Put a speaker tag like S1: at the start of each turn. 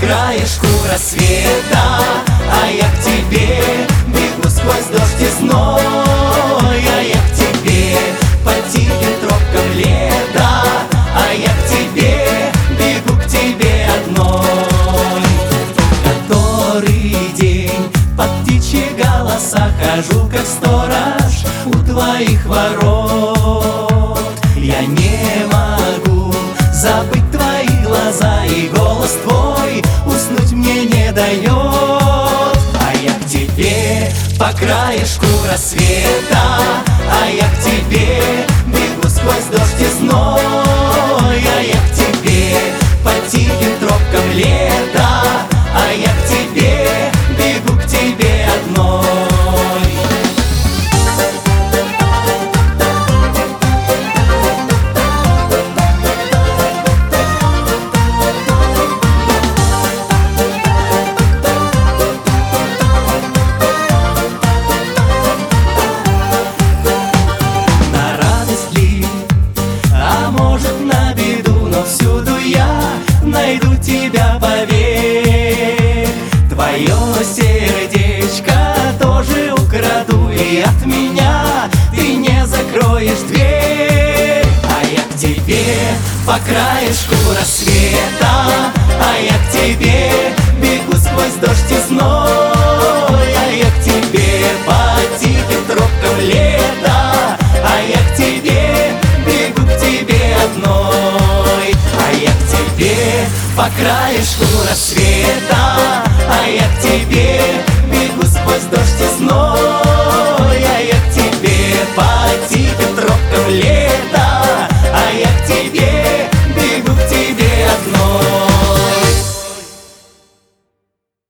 S1: краешку рассвета, а я к тебе бегу сквозь дождь и зной, а я к тебе по тихим тропкам лета, а я к тебе бегу к тебе одной. Который день под птичьи голоса хожу, как сторож у твоих ворот. Я не могу забыть твои глаза, и голос твой уснуть мне не дает. А я к тебе по краешку рассвета, а я к тебе бегу сквозь дождь и зной, а я к тебе по тихим тропкам лета, а я к тебе бегу к тебе одной. Всюду я найду тебя, поверь. Твое сердечко тоже украду, и от меня ты не закроешь дверь. А я к тебе по краешку рассвета, а я к тебе бегу сквозь дождь и зной, а я к тебе по тихим тропкам лета, а я к тебе бегу к тебе одной. А я к тебе по краешку рассвета.